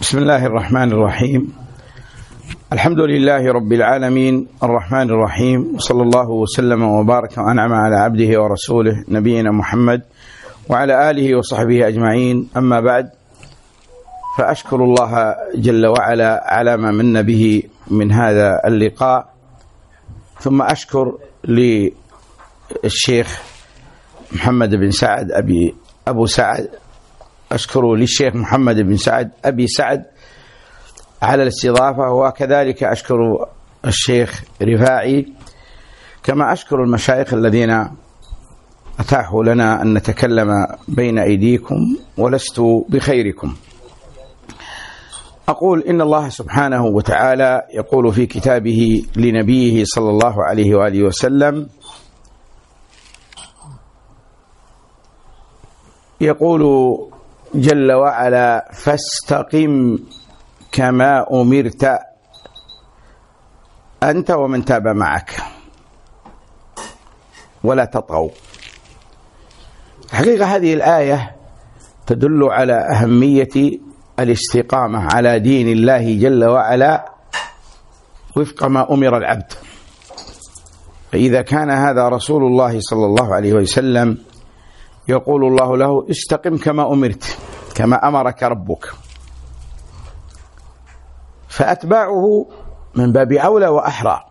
بسم الله الرحمن الرحيم. الحمد لله رب العالمين الرحمن الرحيم، صلى الله وسلم وبارك وأنعم على عبده ورسوله نبينا محمد وعلى آله وصحبه أجمعين. أما بعد، فأشكر الله جل وعلا على ما من به من هذا اللقاء، ثم أشكر للشيخ محمد بن سعد أبو سعد، أشكر للشيخ محمد بن سعد أبي سعد على الاستضافة، وكذلك أشكر الشيخ رفاعي، كما أشكر المشايخ الذين أتاحوا لنا أن نتكلم بين أيديكم ولست بخيركم. أقول إن الله سبحانه وتعالى يقول في كتابه لنبيه صلى الله عليه وآله وسلم، يقول جل وعلا: فاستقم كما أمرت أنت ومن تاب معك ولا تطغوا. حقيقة هذه الآية تدل على أهمية الاستقامة على دين الله جل وعلا وفق ما أمر العبد. فإذا كان هذا رسول الله صلى الله عليه وسلم يقول الله له: استقم كما أمرت، كما أمرك ربك، فأتباعه من باب أولى وأحرى.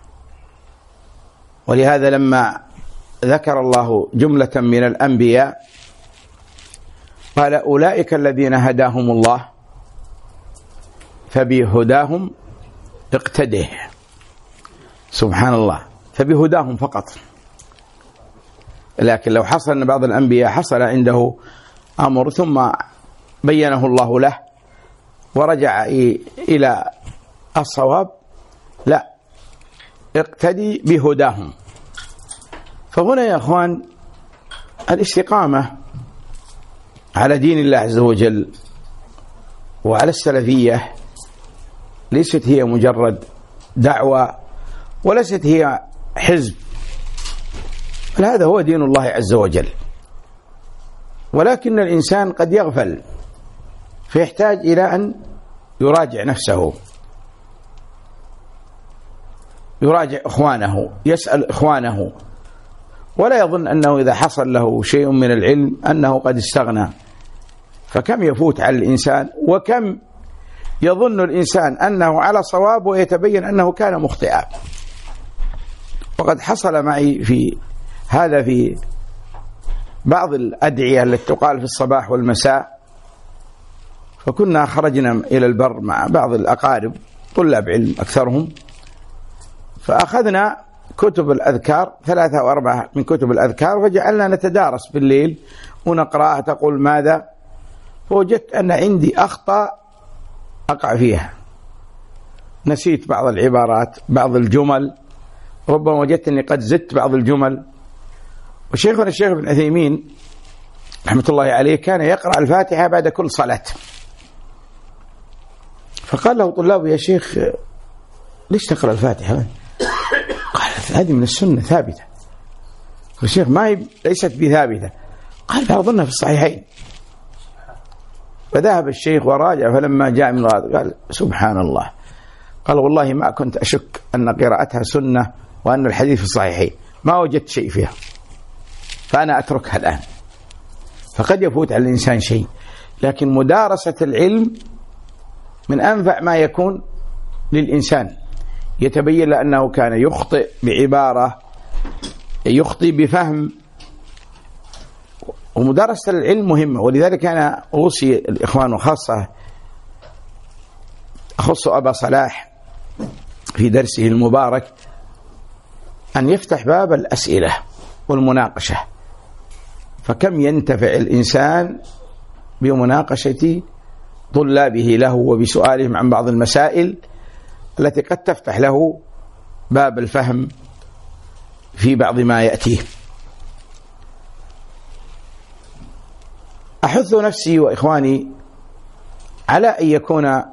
ولهذا لما ذكر الله جملة من الأنبياء قال: أولئك الذين هداهم الله فبهداهم اقتده. سبحان الله، فبهداهم فقط. لكن لو حصل أن بعض الأنبياء حصل عنده أمر ثم بينه الله له ورجع إلى الصواب، لا، اقتدي بهداهم. فهنا يا أخوان الاستقامة على دين الله عز وجل وعلى السلفية ليست هي مجرد دعوة، وليست هي حزب، بل هذا هو دين الله عز وجل. ولكن الإنسان قد يغفل فيحتاج إلى أن يراجع نفسه، يراجع إخوانه، يسأل إخوانه، ولا يظن أنه إذا حصل له شيء من العلم أنه قد استغنى. فكم يفوت على الإنسان، وكم يظن الإنسان أنه على صواب ويتبين أنه كان مخطئا. وقد حصل معي في هذا في بعض الأدعية التي تقال في الصباح والمساء. فكنا خرجنا إلى البر مع بعض الأقارب طلاب علم أكثرهم، فأخذنا كتب الأذكار 3 أو 4 من كتب الأذكار، فجعلنا نتدارس بالليل ونقرأها. تقول ماذا؟ فوجدت أن عندي أخطاء أقع فيها، نسيت بعض العبارات، بعض الجمل، ربما وجدت أني قد زدت بعض الجمل. وشيخنا الشيخ ابن عثيمين رحمة الله عليه كان يقرأ الفاتحة بعد كل صلاة. فقال له طلابه: يا شيخ ليش تقرأ الفاتحة؟ قال: هذه من السنة ثابتة. والشيخ: ما هي ليست بثابتة. قال: أظنها في الصحيحين. فذهب الشيخ وراجع، فلما جاء من الغد قال: سبحان الله، قال: والله ما كنت أشك أن قراءتها سنة وأن الحديث في الصحيحين، ما وجدت شيء فيها، فأنا أتركها الآن. فقد يفوت على الإنسان شيء، لكن مدارسة العلم من أنفع ما يكون للإنسان. يتبين لأنه كان يخطئ بعبارة، يخطئ بفهم، ومدارسة العلم مهمة. ولذلك أنا أوصي الإخوان، وخاصة أخص أبا صلاح في درسه المبارك، أن يفتح باب الأسئلة والمناقشة. فكم ينتفع الإنسان بمناقشة طلابه له وبسؤالهم عن بعض المسائل التي قد تفتح له باب الفهم في بعض ما يأتيه. أحث نفسي وإخواني على أن يكون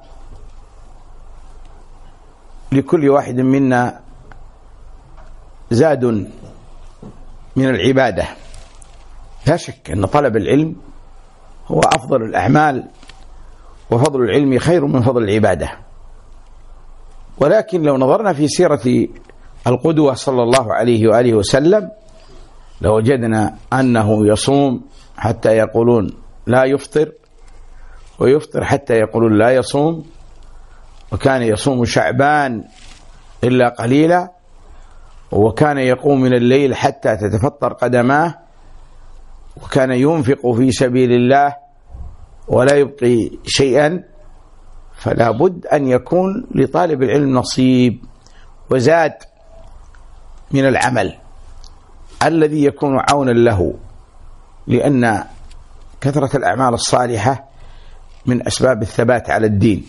لكل واحد منا زاد من العبادة. لا شك أن طلب العلم هو أفضل الأعمال وفضل العلم خير من فضل العبادة. ولكن لو نظرنا في سيرة القدوة صلى الله عليه وآله وسلم لوجدنا أنه يصوم حتى يقولون لا يفطر، ويفطر حتى يقولون لا يصوم، وكان يصوم شعبان إلا قليلا، وكان يقوم من الليل حتى تتفطر قدماه، وكان ينفق في سبيل الله ولا يبقي شيئا. فلا بد أن يكون لطالب العلم نصيب وزاد من العمل الذي يكون عونا له، لأن كثرة الأعمال الصالحة من أسباب الثبات على الدين،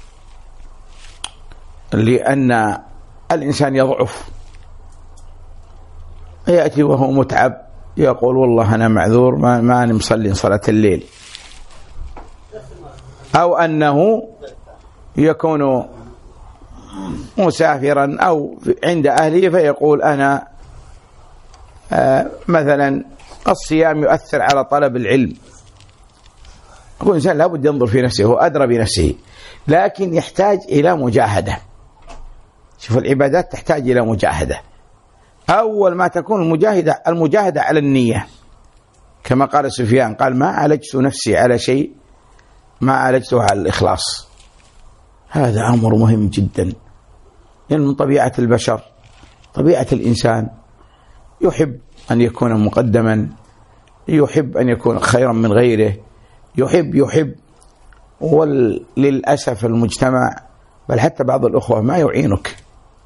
لأن الإنسان يضعف، يأتي وهو متعب يقول والله أنا معذور ما أنا مصلي صلاة الليل، أو أنه يكون مسافرا أو عند أهله فيقول أنا مثلا الصيام يؤثر على طلب العلم. هو الإنسان لابد ينظر في نفسه، هو أدرى بنفسه، لكن يحتاج إلى مجاهدة. شوف العبادات تحتاج إلى مجاهدة. أول ما تكون المجاهدة على النية، كما قال سفيان قال ما عالجت نفسي على شيء ما عالجته على الإخلاص. هذا أمر مهم جدا، لأن من طبيعة البشر، طبيعة الإنسان يحب أن يكون مقدما، يحب أن يكون خيرا من غيره، يحب. وللأسف المجتمع بل حتى بعض الأخوة ما يعينك،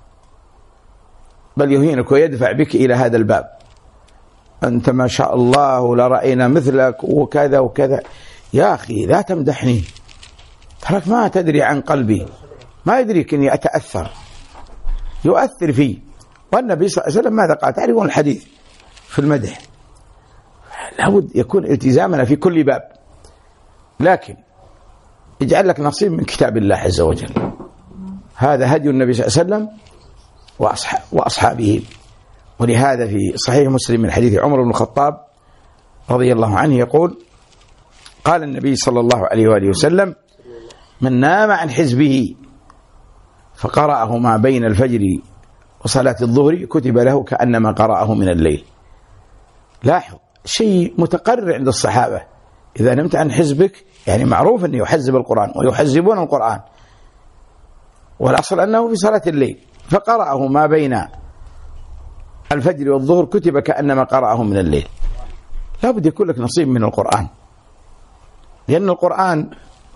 بل يهينك ويدفع بك إلى هذا الباب. أنت ما شاء الله لرأينا مثلك وكذا وكذا. يا أخي لا تمدحني، تراك ما تدري عن قلبي، ما يدريك أني أتأثر، يؤثر فيه. والنبي صلى الله عليه وسلم ماذا قال؟ تعرفون الحديث في المدح، لابد يكون التزامنا في كل باب، لكن اجعل لك نصيب من كتاب الله عز وجل. هذا هدي النبي صلى الله عليه وسلم وأصحابه. ولهذا في صحيح مسلم من حديث عمر بن الخطاب رضي الله عنه يقول قال النبي صلى الله عليه وآله وسلم من نام عن حزبه فقرأه ما بين الفجر وصلاة الظهر كتب له كأنما قرأه من الليل. لاحظ شيء متقرر عند الصحابة، إذا نمت عن حزبك يعني معروف أنه يحزب القرآن ويحزبون القرآن، والأصل أنه في صلاة الليل، فقرأه ما بين الفجر والظهر كتب كأنما قرأه من الليل. لا بد يكون لك نصيب من القرآن، لأن القرآن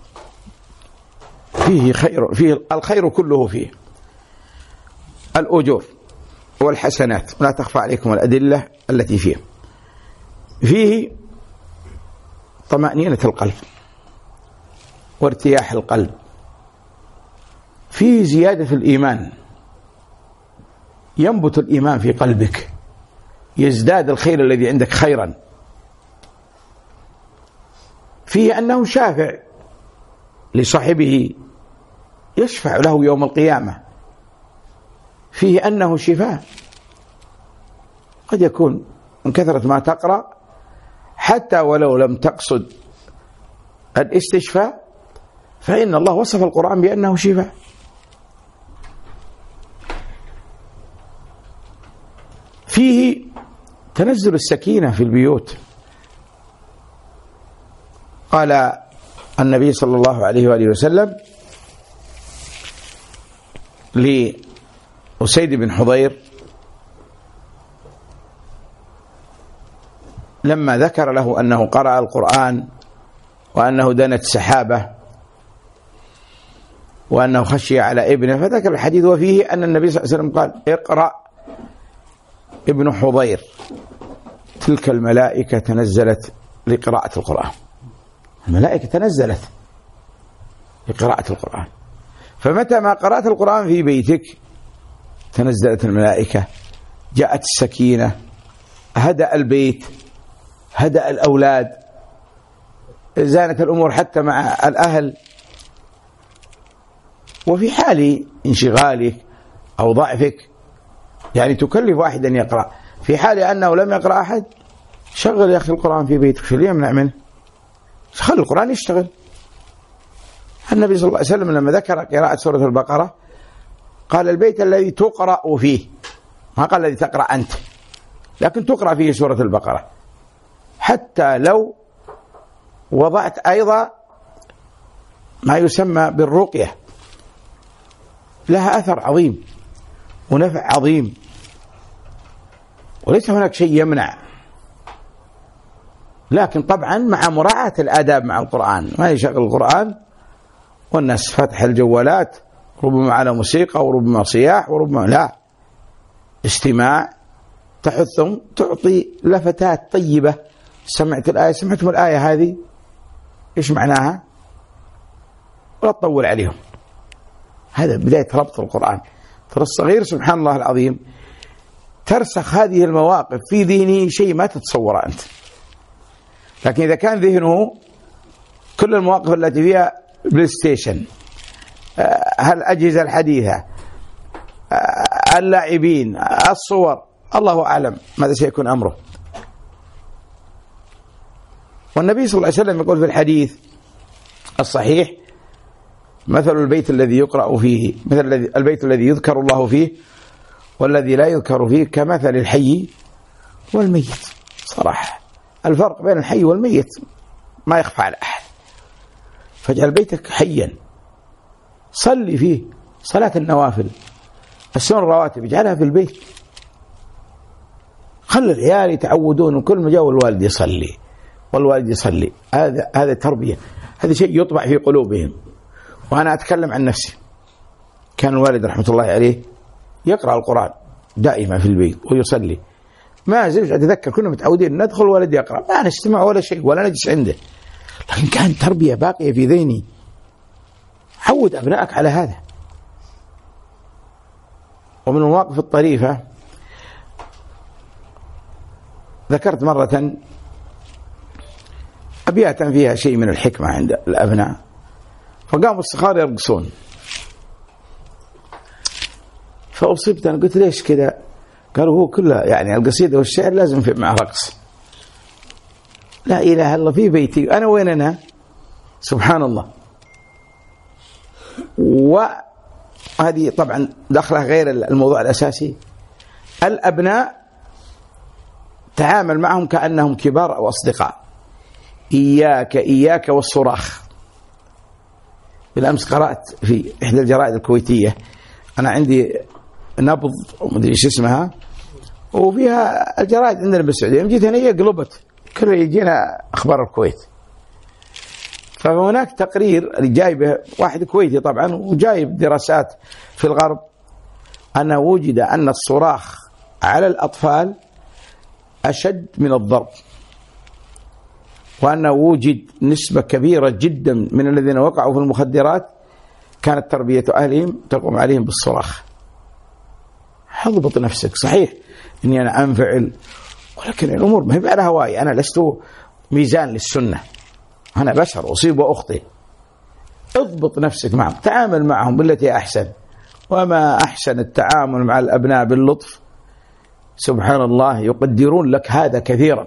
فيه خير، فيه الخير كله، فيه الأجور والحسنات، ولا تخفى عليكم الأدلة التي فيه. فيه طمأنينة القلب وارتياح القلب، فيه زيادة الإيمان، ينبت الإيمان في قلبك، يزداد الخير الذي عندك خيرا. فيه أنه شافع لصاحبه، يشفع له يوم القيامة. فيه أنه شفاء، قد يكون من كثرة ما تقرأ حتى ولو لم تقصد الاستشفاء فإن الله وصف القرآن بأنه شفاء. فيه تنزل السكينة في البيوت. قال النبي صلى الله عليه وآله وسلم لأسيد بن حضير لما ذكر له أنه قرأ القرآن وأنه دنت سحابة وأنه خشي على ابنه، فذكر الحديث وفيه أن النبي صلى الله عليه وسلم قال اقرأ ابن حضير، تلك الملائكة تنزلت لقراءة القرآن. الملائكة تنزلت لقراءة القرآن، فمتى ما قرأت القرآن في بيتك تنزلت الملائكة، جاءت السكينة، هدأ البيت، هدأ الأولاد، زانت الأمور حتى مع الأهل. وفي حال انشغالك أو ضعفك يعني تكلف واحدا يقرأ، في حال أنه لم يقرأ أحد شغل يا أخي القرآن في بيتك، شو اللي يمنع منه؟ خلي القرآن يشتغل. النبي صلى الله عليه وسلم لما ذكر قراءة سورة البقرة قال البيت الذي تقرأ فيه، ما قال الذي تقرأ أنت، لكن تقرأ فيه سورة البقرة. حتى لو وضعت أيضا ما يسمى بالرقية لها أثر عظيم ونفع عظيم، وليس هناك شيء يمنع، لكن طبعا مع مراعاة الآداب مع القرآن. ما يشغل القرآن والناس فتح الجوالات، ربما على موسيقى وربما صياح وربما لا، استماع، تحثهم، تعطي لفتات طيبة. سمعت الآية، سمعتم الآية هذه إيش معناها؟ ولا تطول عليهم. هذا بداية ربط القرآن. ترى الصغير سبحان الله العظيم ترسخ هذه المواقف في ذهنه شيء ما تتصور أنت، لكن إذا كان ذهنه كل المواقف التي فيها بلاي ستيشن، الأجهزة الحديثة، اللاعبين، الصور، الله أعلم ماذا سيكون أمره. والنبي صلى الله عليه وسلم يقول في الحديث الصحيح: مثل البيت الذي يقرأ فيه، مثل البيت الذي يذكر الله فيه والذي لا يذكر فيه كمثل الحي والميت. صراحة الفرق بين الحي والميت ما يخفى على أحد. فاجعل بيتك حيا، صلي فيه صلاة النوافل، السنن الرواتب اجعلها في البيت، خلي العيال يتعودون وكل ما جاء الوالد يصلي والوالد يصلي. هذا تربية، هذا شيء يطبع في قلوبهم. وأنا أتكلم عن نفسي، كان الوالد رحمة الله عليه يقرأ القرآن دائما في البيت ويصلي، ما زلت أتذكر كنا متعودين ندخل الوالد يقرأ، ما نستمع ولا شيء ولا نجلس عنده، لكن كان تربية باقية في ذهني. عود أبنائك على هذا. ومن المواقف الطريفة ذكرت مرة أبياتا فيها شيء من الحكمة عند الأبناء، فقاموا الصغار يرقصون، فأصبت أنا قلت ليش كذا؟ قالوا هو كله يعني القصيدة والشعر لازم في مع رقص. لا إله إلا الله، في بيتي أنا وين أنا؟ سبحان الله. وهذه طبعا دخلها غير الموضوع الأساسي. الأبناء تعامل معهم كأنهم كبار أو أصدقاء. إياك والصراخ. بالأمس قرأت في إحدى الجرائد الكويتية، أنا عندي نبض ومدري إيش اسمها، وفيها الجرائد عندنا بالسعودية، جيت هنا قلبت كله يجينا أخبار الكويت. فهناك تقرير جايبه واحد كويتي طبعا، وجايب دراسات في الغرب، أنه وجد أن الصراخ على الأطفال أشد من الضرب، وأنه وجد نسبة كبيرة جدا من الذين وقعوا في المخدرات كانت تربية أهلهم تقوم عليهم بالصراخ. اضبط نفسك. صحيح إني أنا أنفعل، ولكن الأمور ما هي على هواي، أنا لست ميزان للسنة، أنا بشر أصيب وأخطئ. اضبط نفسك معهم، تعامل معهم بالتي أحسن، وما أحسن التعامل مع الأبناء باللطف. سبحان الله يقدرون لك هذا كثيرا.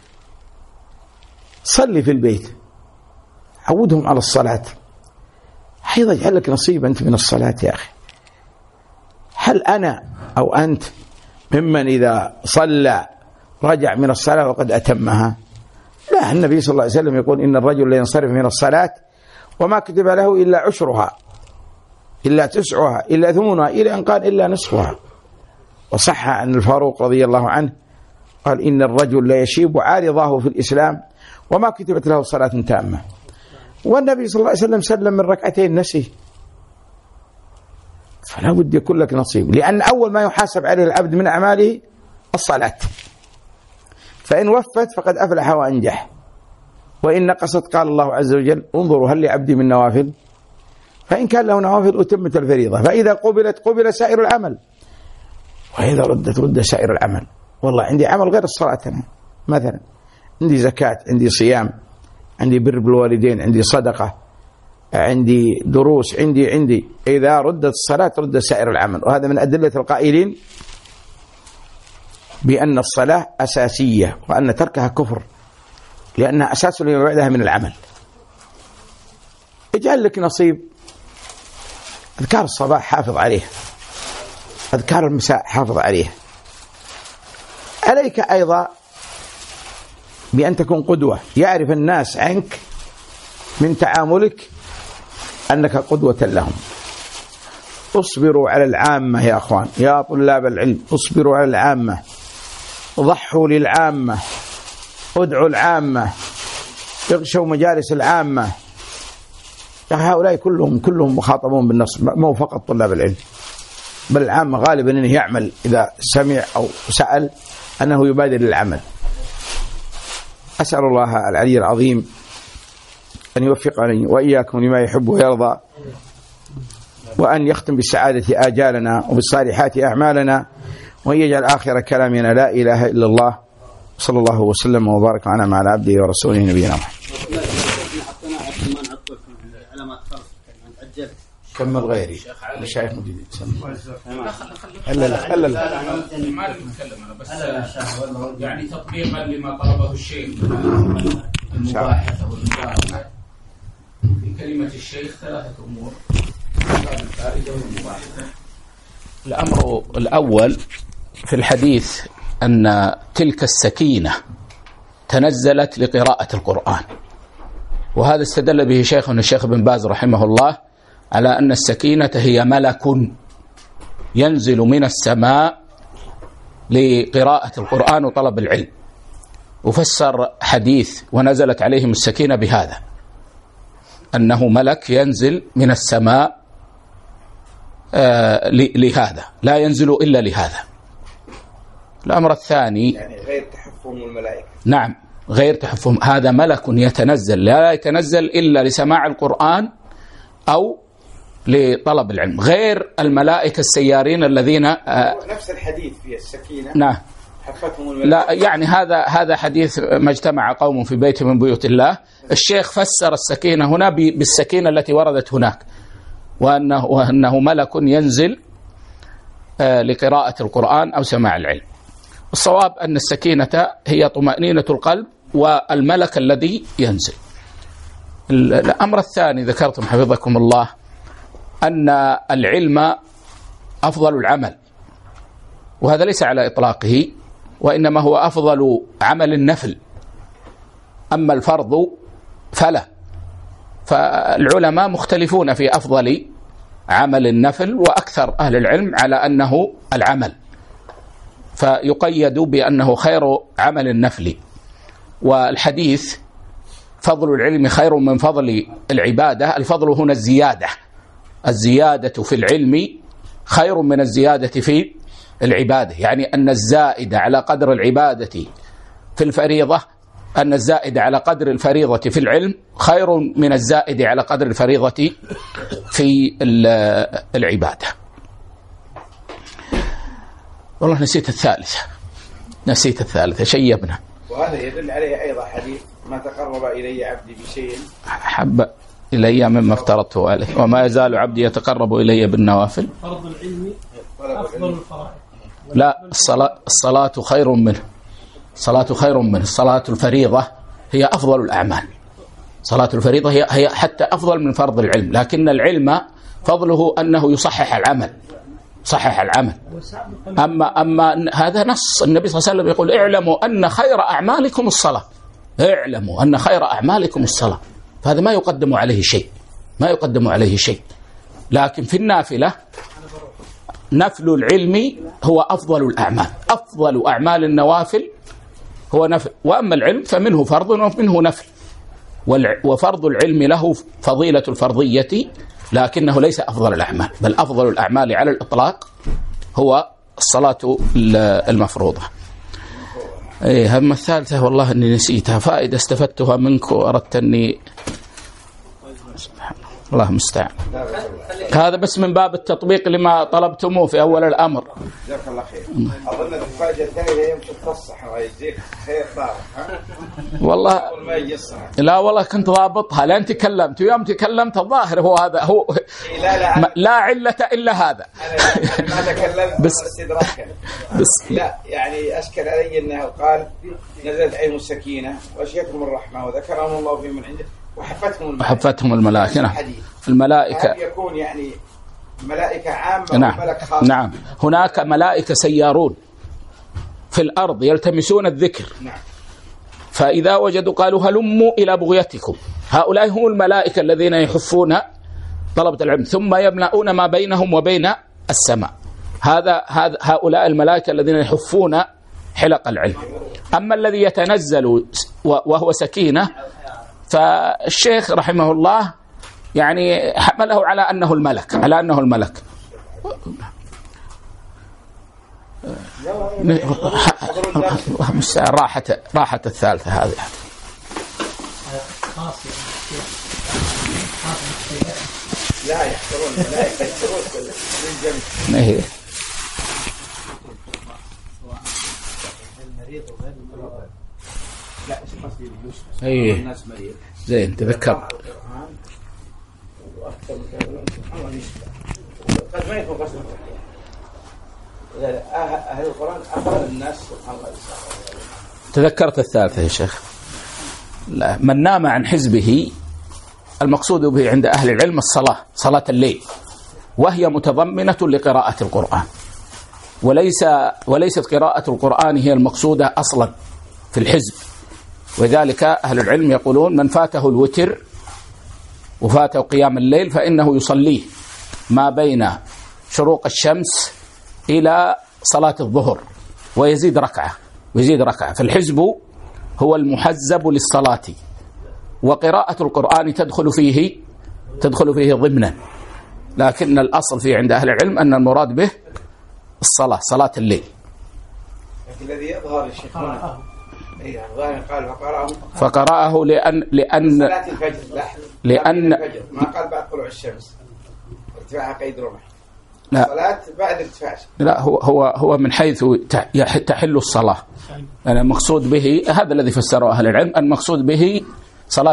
صلي في البيت، عودهم على الصلاة، أيضا يجعل لك نصيب أنت من الصلاة يا أخي. هل أنا أو أنت ممن إذا صلى رجع من الصلاة وقد أتمها؟ لا، النبي صلى الله عليه وسلم يقول إن الرجل لا ينصرف من الصلاة وما كتب له إلا عشرها، إلا تسعها، إلا ثمنها، إلى أن قال إلا نصفها. وصح عن الفاروق رضي الله عنه قال إن الرجل لا يشيب عارضه في الإسلام وما كتبت له صلاة تامة. والنبي صلى الله عليه وسلم سلم من ركعتين نسي. فلا بد يكون لك نصيب، لأن أول ما يحاسب عليه العبد من أعماله الصلاة، فإن وفت فقد أفلح وأنجح، وإن نقصت قال الله عز وجل انظروا هل لعبدي من نوافل، فإن كان له نوافل أتمت الفريضة، فإذا قبلت قبل سائر العمل، وإذا ردت رد سائر العمل. والله عندي عمل غير الصلاة، أنا مثلا عندي زكاة، عندي صيام، عندي بر بالوالدين، عندي صدقة، عندي دروس، عندي إذا ردت الصلاة رد سائر العمل. وهذا من أدلة القائلين بأن الصلاة أساسية وأن تركها كفر، لأنها أساس لما بعدها من العمل. اجعل لك نصيب. أذكار الصباح حافظ عليه، أذكار المساء حافظ عليه. عليك أيضا بأن تكون قدوة، يعرف الناس عنك من تعاملك أنك قدوة لهم. اصبروا على العامة يا أخوان، يا طلاب العلم، اصبروا على العامة، ضحوا للعامة، ادعوا العامة، اغشوا مجالس العامة. هؤلاء كلهم مخاطبون بالنص، مو فقط طلاب العلم، بل العامة غالبا أنه يعمل إذا سمع أو سأل أنه يبادر للعمل. أسأل الله العلي العظيم أن يوفقني وإياكم لما يحب ويرضى، وأن يختم بالسعادة آجالنا وبالصالحات أعمالنا، وأن يجعل آخر كلامنا لا إله إلا الله. صلى الله وسلم وبارك على عبده ورسوله نبينا محمد. كمل غيري الشيخ مجيد. لا ما نتكلم أنا بس يعني تطبيقا لما طلبه الشيخ المباحثة والمجاهدة. في كلمة الشيخ 3 أمور: الفائدة والمباحثة. الأمر الأول في الحديث أن تلك السكينة تنزلت لقراءة القرآن، وهذا استدل به شيخنا الشيخ بن باز رحمه الله على أن السكينة هي ملك ينزل من السماء لقراءة القرآن وطلب العلم، وفسر حديث ونزلت عليهم السكينة بهذا، أنه ملك ينزل من السماء لهذا، لا ينزل إلا لهذا. الأمر الثاني يعني غير تحفهم الملائكة. نعم، غير تحفهم، هذا ملك يتنزل، لا يتنزل إلا لسماع القرآن أو لطلب العلم، غير الملائكة السيارين الذين نفس الحديث في السكينة. نعم. حفتهم الملائكة. لا يعني هذا حديث ما اجتمع قوم في بيت من بيوت الله. الشيخ فسر السكينة هنا بالسكينة التي وردت هناك، وأنه ملك ينزل لقراءة القرآن أو سماع العلم. الصواب أن السكينة هي طمأنينة القلب والملك الذي ينزل. الأمر الثاني ذكرتم حفظكم الله أن العلم أفضل العمل، وهذا ليس على إطلاقه، وإنما هو أفضل عمل النفل، أما الفرض فلا. فالعلماء مختلفون في أفضل عمل النفل، وأكثر أهل العلم على أنه العمل، فيقيد بأنه خير عمل النفل. والحديث فضل العلم خير من فضل العبادة، الفضل هنا الزيادة في العلم خير من الزيادة في العبادة، يعني أن الزائد على قدر العبادة في الفريضة، أن الزائد على قدر الفريضة في العلم خير من الزائد على قدر الفريضة في العبادة. والله نسيت الثالثة شيبنا. وهذا يدل عليه أيضا حديث: ما تقرب إلي عبدي بشيء حب إلي مما افترضته عليه، وما يزال عبدي يتقرب إلي بالنوافل. فرض العلم أفضل الفرائض. لا، الصلاة خير منه، الصلاة الفريضة هي أفضل الأعمال، صلاة الفريضة هي حتى أفضل من فرض العلم، لكن العلم فضله أنه يصحح العمل. أما هذا نص النبي صلى الله عليه وسلم يقول: اعلموا أن خير أعمالكم الصلاة. فهذا ما يقدم عليه شيء. لكن في النافلة نفل العلم هو أفضل أعمال النوافل هو نفل، وأما العلم فمنه فرض ومنه نفل، وفرض العلم له فضيلة الفرضية، لكنه ليس أفضل الأعمال، بل أفضل الأعمال على الإطلاق هو الصلاة المفروضة. هم الثالثة والله أني نسيتها، فائدة استفدتها منك وأردت أني الله المستعان. هذا بس من باب التطبيق لما طلبتموه في أول الأمر. جزاك الله خير. أظن الفائدة الثانية يمكن تصح ويجزيك خير طارق. والله لا والله كنت ضابطها لأن تكلمت، ويوم تكلمت الظاهر هو هذا هو. لا علة إلا هذا. ما تكلمت بس استدراكا. لا يعني أشكل علي أنه قال: نزلت عليهم السكينة وغشيتهم الرحمة وذكرهم الله في من عنده وحفتهم الملائكة. نعم. الملائكة يكون يعني ملائكة عامة. نعم. وملك خاص. نعم. هناك ملائكة سيارون في الأرض يلتمسون الذكر. نعم. فإذا وجدوا قالوا هلموا إلى بغيتكم. هؤلاء هم الملائكة الذين يحفون طلبة العلم ثم يملؤون ما بينهم وبين السماء. هؤلاء الملائكة الذين يحفون حلق العلم. أما الذي يتنزل وهو سكينة فالشيخ رحمه الله يعني حمله على أنه الملك. راحة الثالثة هذه. لا يحضرون الملائكة يحضرون من جميع. لا قصدي ايه الناس مريض زين تذكر قد ما يكون قصد أهل القرآن أقل الناس سبحان الله. تذكرت الثالثة يا شيخ. لا من نام عن حزبه المقصود به عند أهل العلم صلاة الليل، وهي متضمنة لقراءة القرآن، وليست قراءة القرآن هي المقصودة أصلا في الحزب. وذلك أهل العلم يقولون من فاته الوتر وفاته قيام الليل فإنه يصليه ما بين شروق الشمس إلى صلاة الظهر ويزيد ركعة. فالحزب هو المحزب للصلاة، وقراءة القرآن تدخل فيه ضمنا، لكن الأصل فيه عند أهل العلم أن المراد به صلاة الليل. لكن الذي يظهر الشيخ قال فقرأه لأن صلاة الفجر ما قال بعد طلوع الشمس ارتفاعها قيد رمح. لا صلاة بعد ارتفاع. لا هو من حيث تحل الصلاة. يعني المقصود به هذا الذي فسره أهل العلم، المقصود به صلاة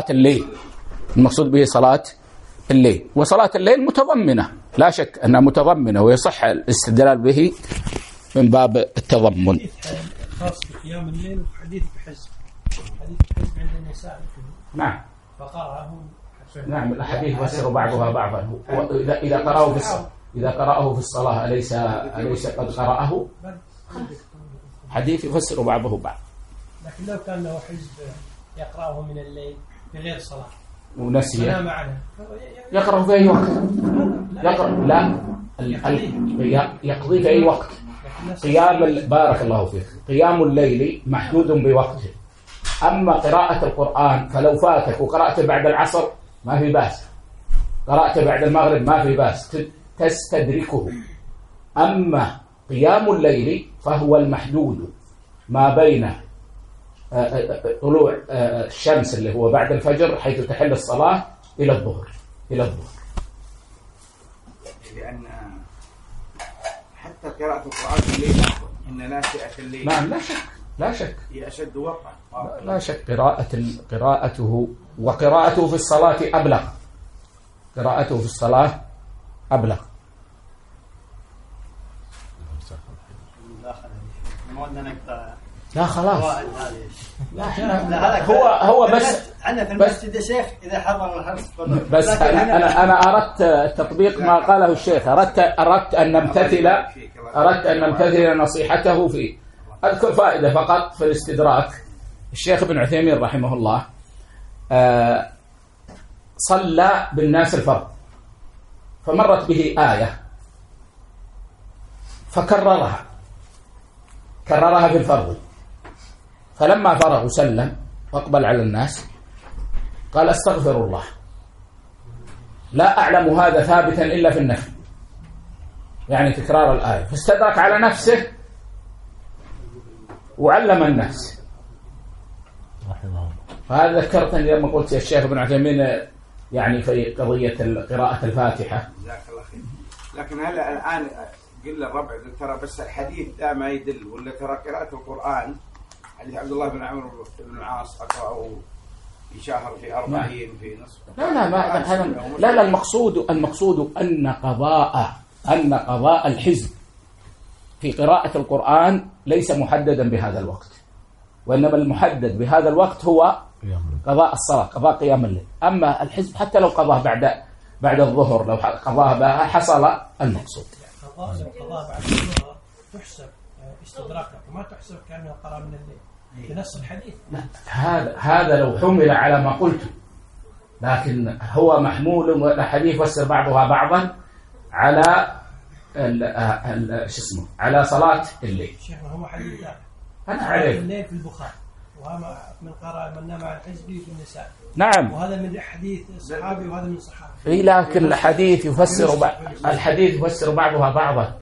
الليل. وصلاة الليل متضمنة، لا شك أنها متضمنة، ويصح الاستدلال به من باب التضمن. خاص بقيام الليل وحديث بحزب عند النساء. نعم. فقرأه. نعم الحديث يفسر بعضها بعضا. إذا قرأه في الصلاة أليس قد قرأه؟ حديث يفسر بعضه بعض. لكن لو كان له حزب يقرأه من الليل بغير صلاة ونسي يقرأ في أي وقت. يقضي في أي وقت. بارك الله فيك. قيام الليل محدود بوقته. أما قراءة القرآن فلو فاتك وقرأت بعد العصر ما في بأس، قرأت بعد المغرب ما في بأس، تستدركه. أما قيام الليل فهو المحدود ما بين طلوع الشمس اللي هو بعد الفجر حيث تحل الصلاة إلى الظهر. لأن حتى قراءة القرآن في الليل إن ناشئة الليل. نعم لا شك هي أشد وقعا. لا شك قراءته وقراءته في الصلاة أبلغ. قراءته في الصلاة أبلغ. لا خلاص. هو بس عندنا في المسجد يا شيخ إذا حضر الحرص. بس أنا أردت تطبيق ما قاله الشيخ. أردت أن نمتثل نصيحته فيه. أذكر فائدة فقط في الاستدراك. الشيخ ابن عثيمين رحمه الله صلى بالناس الفرض، فمرت به آية فكررها في الفرض، فلما فرغ وسلم وأقبل على الناس قال استغفر الله، لا أعلم هذا ثابتا إلا في النفي، يعني تكرار الآية، فاستدرك على نفسه وعلم الناس. فهذا ذكرتني لما قلت يا الشيخ ابن عثيمين يعني في قضية قراءة الفاتحة. جزاك الله خير. لكن هلا الآن قل الربع ترى بس الحديث لا ما يدل، ولا ترى قراءة القرآن حديث عبد الله بن عمرو بن العاص أقرأه في شهر في 40 في نصف. لا المقصود أن قضاء الحزب في قراءة القرآن ليس محددا بهذا الوقت، وإنما المحدد بهذا الوقت هو قضاء الصلاة، قضاء قيام الليل. أما الحزب حتى لو قضاه بعد الظهر، لو قضاه بها حصل المقصود. قضاء بعد الظهر تحسب استدراكا وما تحسب كأنه قرأ من الليل بنص الحديث. هذا لو حمل على ما قلت، لكن هو محمول والحديث يفسر بعضها بعضا على شو اسمه، على صلاة الليل. شيخنا هو حديث ثاني. أنا عارف. الليل في البخاري، وهذا من قرأ من نام على الحزب في النساء. نعم. وهذا من حديث صحابي وهذا من صحابي. لكن الحديث يفسر بعضها بعضا.